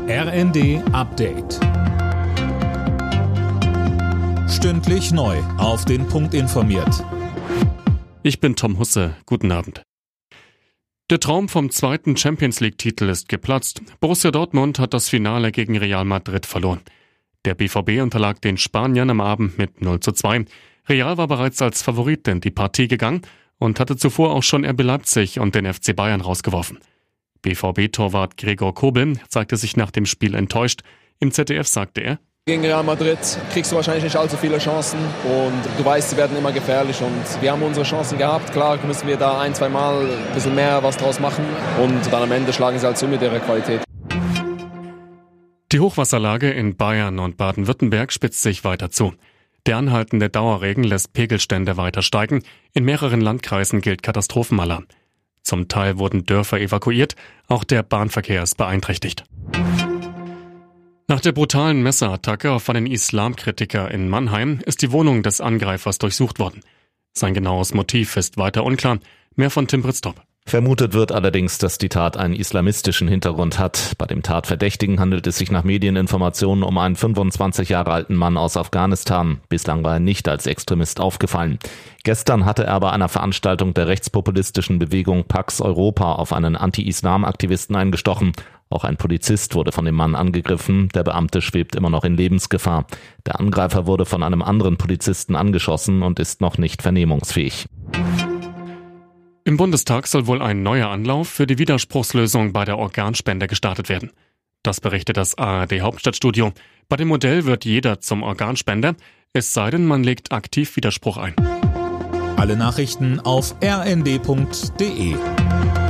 RND Update. Stündlich neu auf den Punkt informiert. Ich bin Tom Husse. Guten Abend. Der Traum vom zweiten Champions-League-Titel ist geplatzt. Borussia Dortmund hat das Finale gegen Real Madrid verloren. Der BVB unterlag den Spaniern am Abend mit 0:2. Real war bereits als Favorit in die Partie gegangen und hatte zuvor auch schon RB Leipzig und den FC Bayern rausgeworfen. BVB-Torwart Gregor Kobel zeigte sich nach dem Spiel enttäuscht. Im ZDF sagte er: Gegen Real Madrid kriegst du wahrscheinlich nicht allzu viele Chancen und du weißt, sie werden immer gefährlich und wir haben unsere Chancen gehabt. Klar müssen wir da 1-2 Mal ein bisschen mehr was draus machen und dann am Ende schlagen sie halt zu mit ihrer Qualität. Die Hochwasserlage in Bayern und Baden-Württemberg spitzt sich weiter zu. Der anhaltende Dauerregen lässt Pegelstände weiter steigen. In mehreren Landkreisen gilt Katastrophenalarm. Zum Teil wurden Dörfer evakuiert, auch der Bahnverkehr ist beeinträchtigt. Nach der brutalen Messerattacke auf einen Islamkritiker in Mannheim ist die Wohnung des Angreifers durchsucht worden. Sein genaues Motiv ist weiter unklar. Mehr von Tim Britztrup. Vermutet wird allerdings, dass die Tat einen islamistischen Hintergrund hat. Bei dem Tatverdächtigen handelt es sich nach Medieninformationen um einen 25 Jahre alten Mann aus Afghanistan. Bislang war er nicht als Extremist aufgefallen. Gestern hatte er bei einer Veranstaltung der rechtspopulistischen Bewegung Pax Europa auf einen Anti-Islam-Aktivisten eingestochen. Auch ein Polizist wurde von dem Mann angegriffen. Der Beamte schwebt immer noch in Lebensgefahr. Der Angreifer wurde von einem anderen Polizisten angeschossen und ist noch nicht vernehmungsfähig. Im Bundestag soll wohl ein neuer Anlauf für die Widerspruchslösung bei der Organspende gestartet werden. Das berichtet das ARD Hauptstadtstudio. Bei dem Modell wird jeder zum Organspender, es sei denn, man legt aktiv Widerspruch ein. Alle Nachrichten auf rnd.de.